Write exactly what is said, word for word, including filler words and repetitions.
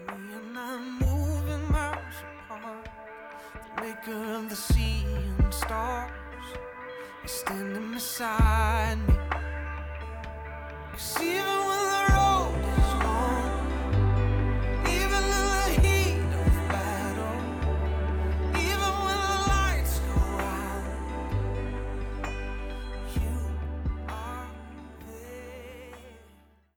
me and I'm moving miles apart. The maker of the sea and stars is standing beside me. 'Cause even